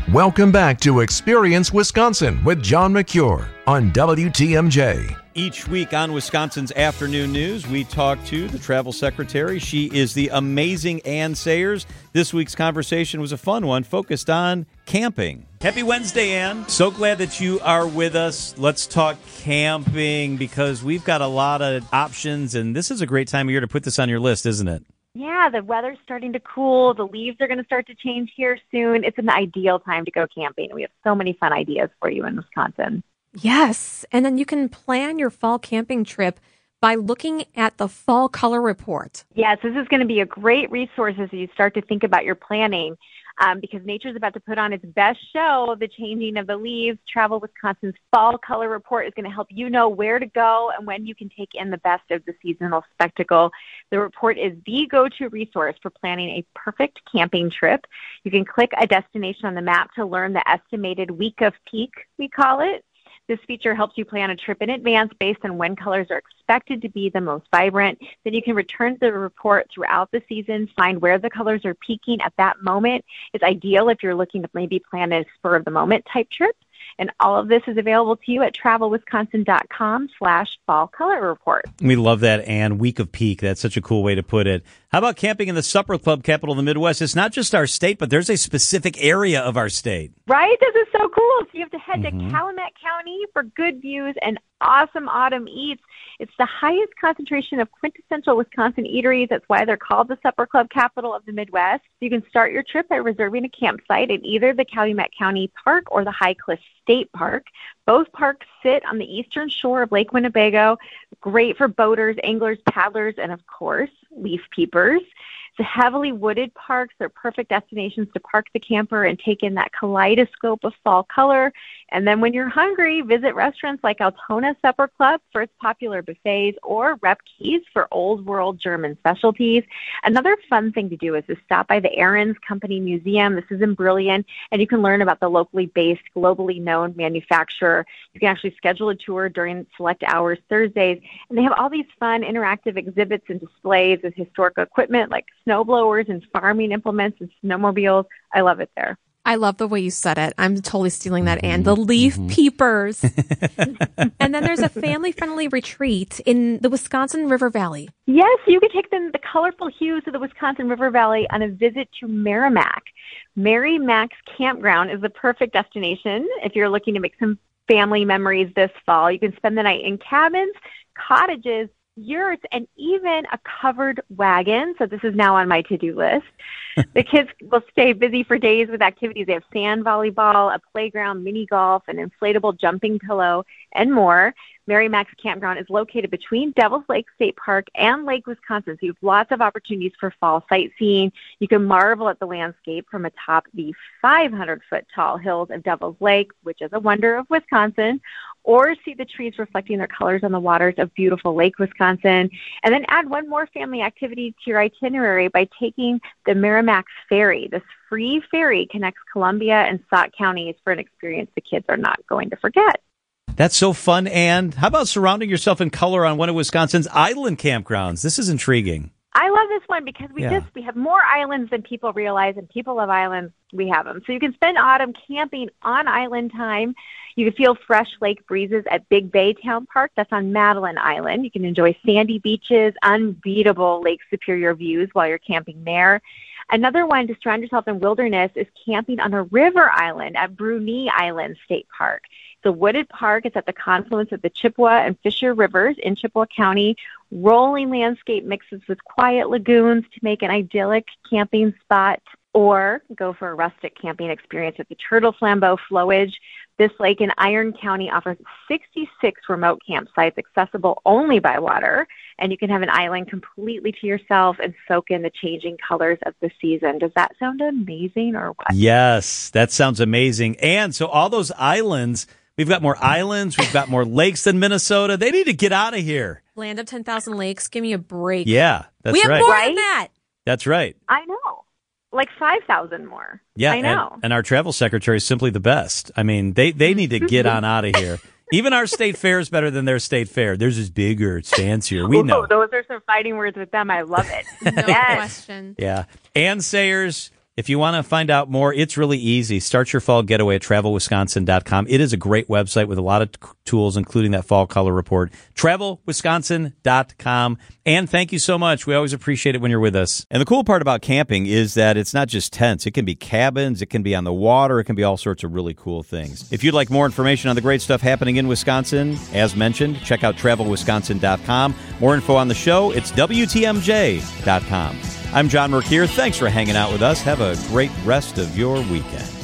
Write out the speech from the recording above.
Welcome back to Experience Wisconsin with John McCure on WTMJ. Each week on Wisconsin's Afternoon News, we talk to the travel secretary. She is the amazing Ann Sayers. This week's conversation was a fun one, focused on camping. Happy Wednesday, Ann. So glad that you are with us. Let's talk camping because we've got a lot of options, and this is a great time of year to put this on your list, isn't it? Yeah, the weather's starting to cool. The leaves are going to start to change here soon. It's an ideal time to go camping. We have so many fun ideas for you in Wisconsin. Yes, and then you can plan your fall camping trip by looking at the Fall Color Report. Yes, this is going to be a great resource as you start to think about your planning because nature's about to put on its best show, the changing of the leaves. Travel Wisconsin's Fall Color Report is going to help you know where to go and when you can take in the best of the seasonal spectacle. The report is the go-to resource for planning a perfect camping trip. You can click a destination on the map to learn the estimated week of peak, we call it. This feature helps you plan a trip in advance based on when colors are expected to be the most vibrant. Then you can return to the report throughout the season, find where the colors are peaking at that moment. It's ideal if you're looking to maybe plan a spur-of-the-moment type trip. And all of this is available to you at travelwisconsin.com/fall color report. We love that, Ann. Week of peak. That's such a cool way to put it. How about camping in the Supper Club capital of the Midwest? It's not just our state, but there's a specific area of our state. Right? This is so cool. So you have to head to Calumet County for good views and awesome autumn eats. It's the highest concentration of quintessential Wisconsin eateries. That's why they're called the Supper Club capital of the Midwest. You can start your trip by reserving a campsite at either the Calumet County Park or the High Cliff State Park. Both parks sit on the eastern shore of Lake Winnebago. Great for boaters, anglers, paddlers, and of course, leaf peepers. It's a heavily wooded parks. They're perfect destinations to park the camper and take in that kaleidoscope of fall color. And then when you're hungry, visit restaurants like Altona Supper Club for its popular buffets or Repke's for old world German specialties. Another fun thing to do is to stop by the Aaron's Company Museum. This is in Brillion, and you can learn about the locally based, globally known manufacturer. You can actually schedule a tour during select hours Thursdays, and they have all these fun interactive exhibits and displays of historic equipment like snowblowers and farming implements and snowmobiles. I love it there. I love the way you said it. I'm totally stealing that, Ann. The leaf peepers. And then there's a family-friendly retreat in the Wisconsin River Valley. Yes, you can take them the colorful hues of the Wisconsin River Valley on a visit to Merrimack. Mary Mac's Campground is the perfect destination if you're looking to make some family memories this fall. You can spend the night in cabins, cottages, yurts, and even a covered wagon. So this is now on my to-do list. The kids will stay busy for days with activities. They have sand volleyball, a playground, mini golf, an inflatable jumping pillow, and more. Mary Mac's Campground is located between Devil's Lake State Park and Lake Wisconsin, so you have lots of opportunities for fall sightseeing. You can marvel at the landscape from atop the 500-foot tall hills of Devil's Lake, which is a wonder of Wisconsin, or see the trees reflecting their colors on the waters of beautiful Lake Wisconsin. And then add one more family activity to your itinerary by taking the Merrimack Ferry. This free ferry connects Columbia and Sauk counties for an experience the kids are not going to forget. That's so fun, Ann. How about surrounding yourself in color on one of Wisconsin's island campgrounds? This is intriguing. I love this one because we have more islands than people realize, and people love islands. We have them. So you can spend autumn camping on island time. You can feel fresh lake breezes at Big Bay Town Park. That's on Madeline Island. You can enjoy sandy beaches, unbeatable Lake Superior views while you're camping there. Another one to surround yourself in wilderness is camping on a river island at Bruni Island State Park. It's a wooded park. It's at the confluence of the Chippewa and Fisher Rivers in Chippewa County. Rolling landscape mixes with quiet lagoons to make an idyllic camping spot, or go for a rustic camping experience at the Turtle Flambeau Flowage. This lake in Iron County offers 66 remote campsites accessible only by water, and you can have an island completely to yourself and soak in the changing colors of the season. Does that sound amazing or what? Yes, that sounds amazing. And so all those islands, we've got more islands, we've got more lakes than Minnesota. They need to get out of here. Land of 10,000 lakes. Give me a break. Yeah, that's right. We have more than that. That's right. I know. Like 5,000 more. Yeah, I know. And our travel secretary is simply the best. I mean, they need to get on out of here. Even our state fair is better than their state fair. Theirs is bigger, it's fancier. We know. Those are some fighting words with them. I love it. No question. Yeah. Ann Sayers, If you want to find out more, it's really easy. Start your fall getaway at travelwisconsin.com. It is a great website with a lot of tools, including that fall color report. travelwisconsin.com. And thank you so much. We always appreciate it when you're with us. And the cool part about camping is that it's not just tents. It can be cabins. It can be on the water. It can be all sorts of really cool things. If you'd like more information on the great stuff happening in Wisconsin, as mentioned, check out travelwisconsin.com. More info on the show, it's WTMJ.com. I'm John Mercure. Thanks for hanging out with us. Have a great rest of your weekend.